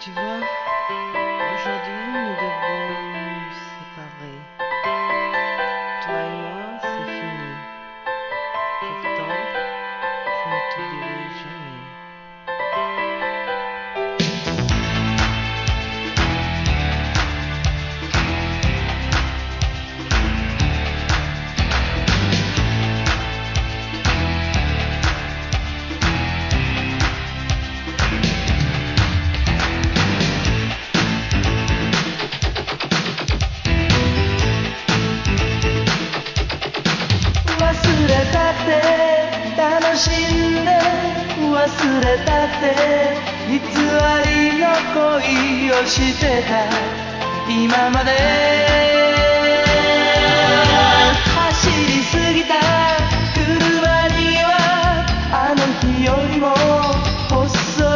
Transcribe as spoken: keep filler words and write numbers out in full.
Tu vois, aujourd'hui nous devons nous séparer. Toi et moi, c'est fini. Pourtant, je ne t'oublierai jamais. 忘れたって楽しんで忘れたって偽りの恋をしてた今まで